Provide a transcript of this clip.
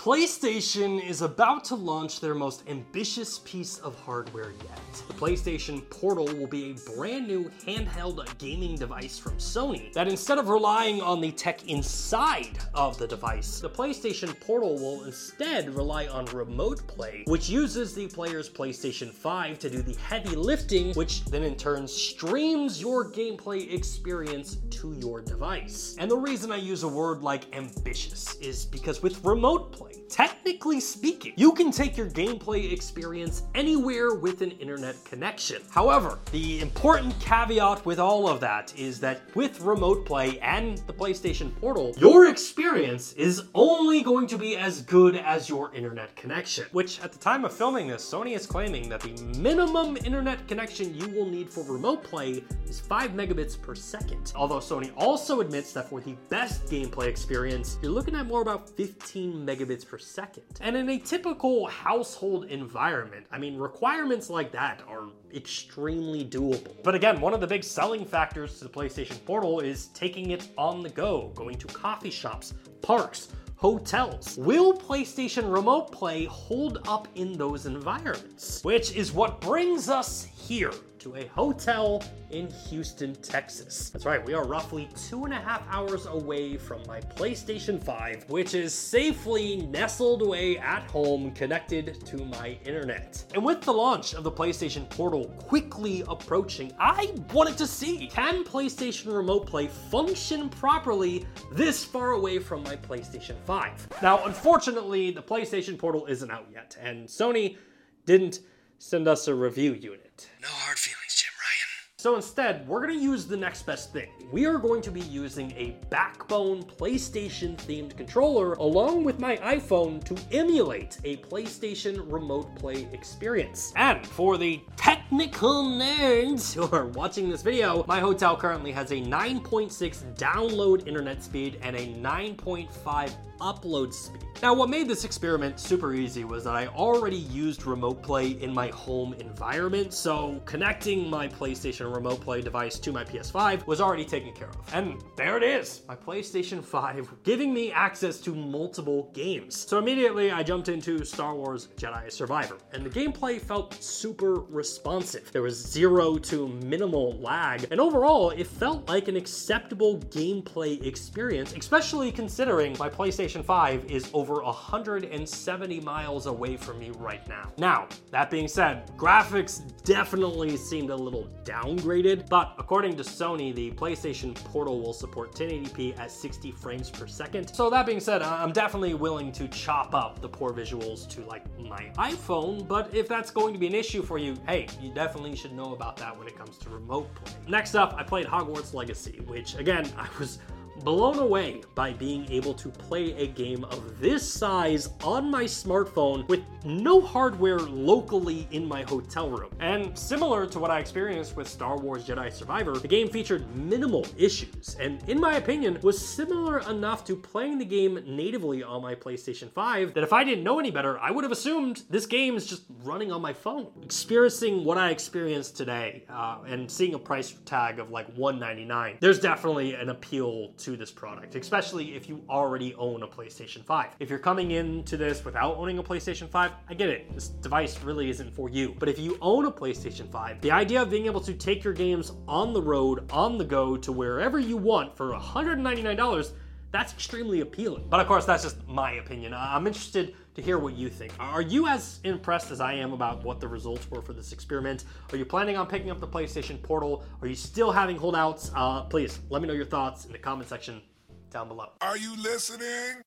PlayStation is about to launch their most ambitious piece of hardware yet. The PlayStation Portal will be a brand new handheld gaming device from Sony that, instead of relying on the tech inside of the device, the PlayStation Portal will instead rely on remote play, which uses the player's PlayStation 5 to do the heavy lifting, which then in turn streams your gameplay experience to your device. And the reason I use a word like ambitious is because with remote play, technically speaking, you can take your gameplay experience anywhere with an internet connection. However, the important caveat with all of that is that with remote play and the PlayStation Portal, your experience is only going to be as good as your internet connection, which at the time of filming this, Sony is claiming that the minimum internet connection you will need for remote play is 5 megabits per second. Although Sony also admits that for the best gameplay experience, you're looking at more about 15 megabits per second. And in a typical household environment, I mean, requirements like that are extremely doable. But again, one of the big selling factors to the PlayStation Portal is taking it on the go, going to coffee shops, parks, hotels. Will PlayStation Remote Play hold up in those environments? Which is what brings us here to a hotel in Houston, Texas. That's right, we are roughly 2.5 hours away from my PlayStation 5, which is safely nestled away at home, connected to my internet. And with the launch of the PlayStation Portal quickly approaching, I wanted to see, can PlayStation Remote Play function properly this far away from my PlayStation 5? Now, unfortunately, the PlayStation Portal isn't out yet, and Sony didn't send us a review unit. No hard feelings, Jim Ryan. So instead, we're going to use the next best thing. We are going to be using a Backbone PlayStation-themed controller along with my iPhone to emulate a PlayStation Remote Play experience. And for the technical nerds who are watching this video, my hotel currently has a 9.6 download internet speed and a 9.5 upload speed. Now, what made this experiment super easy was that I already used Remote Play in my home environment, so connecting my PlayStation Remote Play device to my PS5 was already taken care of. And there it is, my PlayStation 5 giving me access to multiple games. So immediately I jumped into Star Wars Jedi Survivor, and the gameplay felt super responsive. There was 0 to minimal lag, and overall it felt like an acceptable gameplay experience, especially considering my PlayStation 5 is over 170 miles away from me right now. Now, that being said, graphics definitely seemed a little downgraded, but according to Sony, the PlayStation Portal will support 1080p at 60 frames per second. So that being said, I'm definitely willing to chop up the poor visuals to like my iPhone, but if that's going to be an issue for you, hey, you definitely should know about that when it comes to remote play. Next up, I played Hogwarts Legacy, which again, I was blown away by being able to play a game of this size on my smartphone with no hardware locally in my hotel room. And similar to what I experienced with Star Wars Jedi Survivor, the game featured minimal issues, and in my opinion, was similar enough to playing the game natively on my PlayStation 5 that if I didn't know any better, I would have assumed this game is just running on my phone. Experiencing what I experienced today, and seeing a price tag of like $199, there's definitely an appeal to this product, especially if you already own a PlayStation 5. If you're coming into this without owning a PlayStation 5, I get it, this device really isn't for you. But if you own a PlayStation 5, the idea of being able to take your games on the road, on the go, to wherever you want for $199, that's extremely appealing. But of course, that's just my opinion. I'm interested to hear what you think. Are you as impressed as I am about what the results were for this experiment? Are you planning on picking up the PlayStation Portal? Are you still having holdouts? Please let me know your thoughts in the comment section down below. Are you listening?